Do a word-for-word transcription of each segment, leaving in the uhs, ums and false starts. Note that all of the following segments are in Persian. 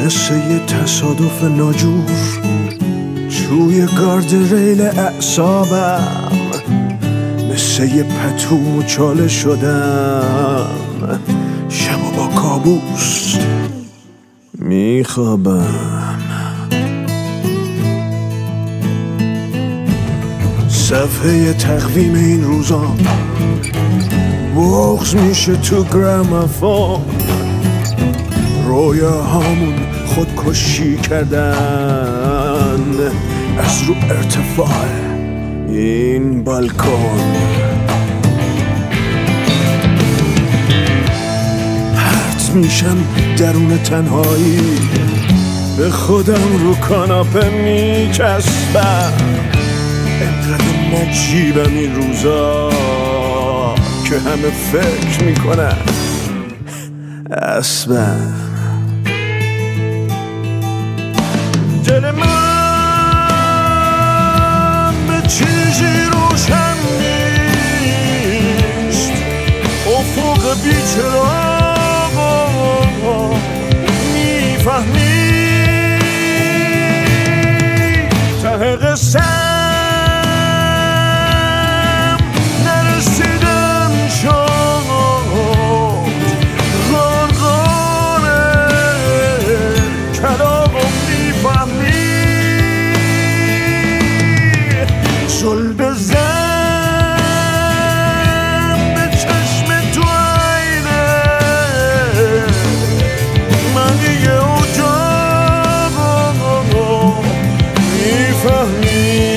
مثل یه تصادف ناجور توی گارد ریل اعصابم، مثل یه پتو مچاله شدم، شب با کابوس میخوابم. صفحه تقویم این روزا بغض میشه تو گرامافون، رویاهامون خودکشی کردن از رو ارتفاع این بالکن. پرت میشم درون تنهایی، به خودم رو کاناپه میچسبم. انقدر نجیبم این روزا که همه فکر میکنن اسبم. دل من به چیزی روشن نیست، افق بیچراغ میفهمی ته قصه نرسیدم شد غرغره کلاغ میفهمی زل بزن به چشم تو عینه من دیگه اجاق میفهمی.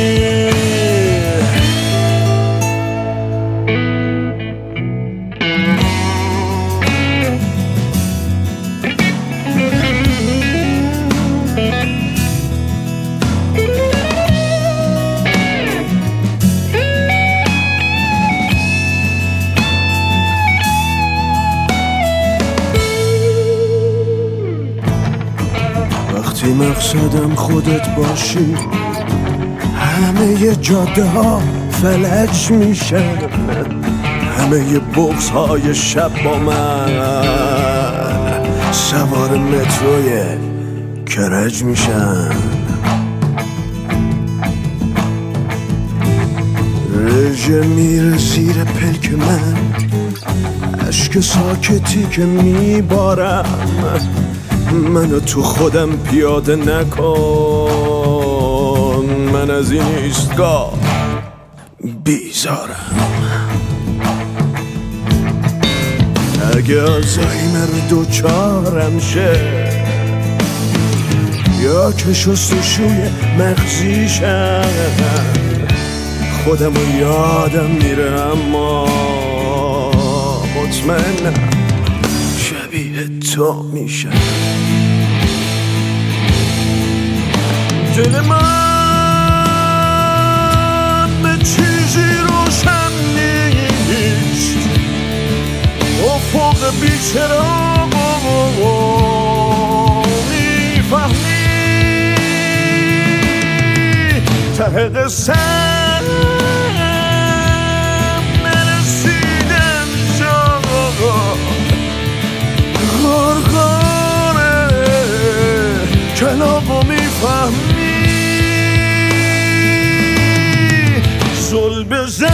وقتی مقصدم خودت باشی همه ی جاده ها فلج میشن، همه ی بغض های شب با من سوار متروی کرج میشن. رژه میره زیر پلک من، اشک ساکتی که میبارم، منو تو خودم پیاده نکن، من از این ایستگاه بیزارم. اگه آلزایمر دوچارم شه یا که شستشوی مغزیشم، خودمو یادم میره اما مطمئنم شبیه تو میشه. دل من به چیزی روشن نیست، افق بیچراغ میفهمی ته قصه نرسیدن شد غرغره کلاغو میفهمی زل بزن